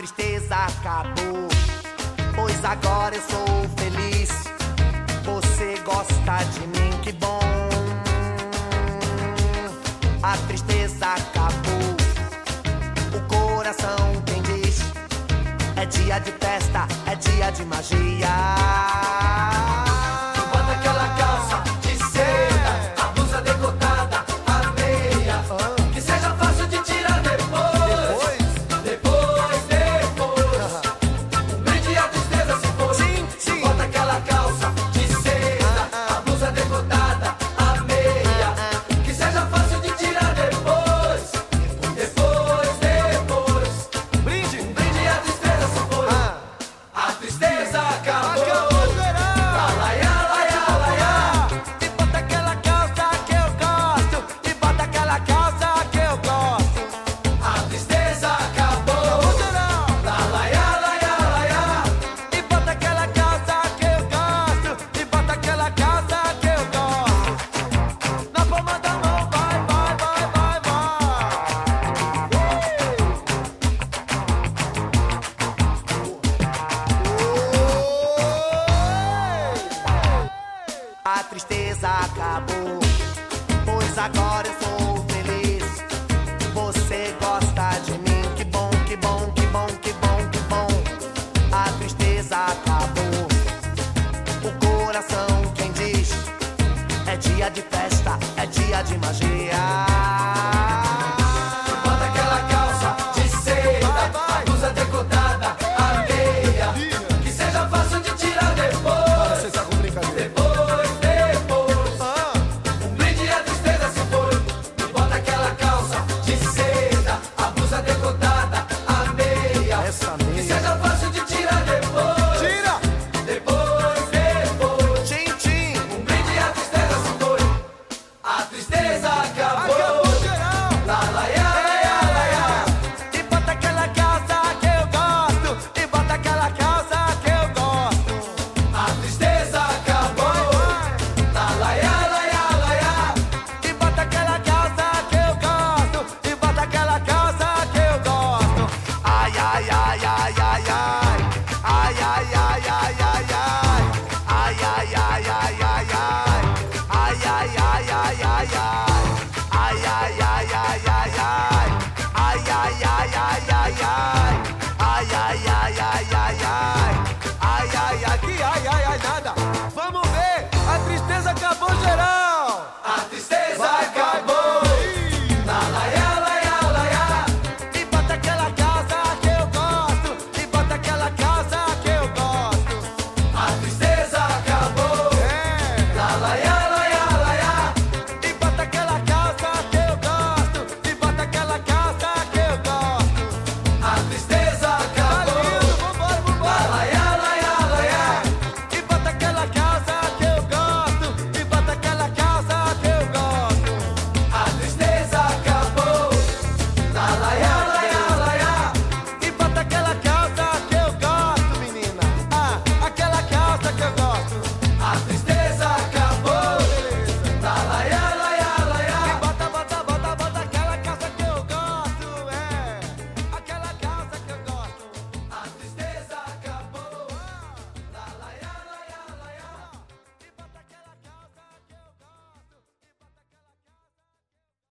tristeza acabou, pois agora eu sou feliz. Você gosta de mim, que bom. A tristeza acabou, o coração quem diz. É dia de festa, é dia de magia. Bota aquela calça de seda, a blusa decotada, a meia, que seja fácil de tirar depois. Um brinde à tristeza se for. Sim, sim. Bota aquela calça de seda, a blusa decotada, a meia, que seja fácil de tirar depois. Um brinde. Um brinde à tristeza se for. A tristeza acabou. Acabou o verão. Laiá, laiá, laiá. E bota aquela calça que eu gosto, e bota aquela calça que eu gosto. A tristeza acabou. Acabou o verão. Laiá, laiá, laiá. E bota aquela calça que eu gosto, e bota aquela calça que eu gosto. Na palma da mão, vai, vai, vai, vai, vai. A tristeza acabou, pois agora eu sou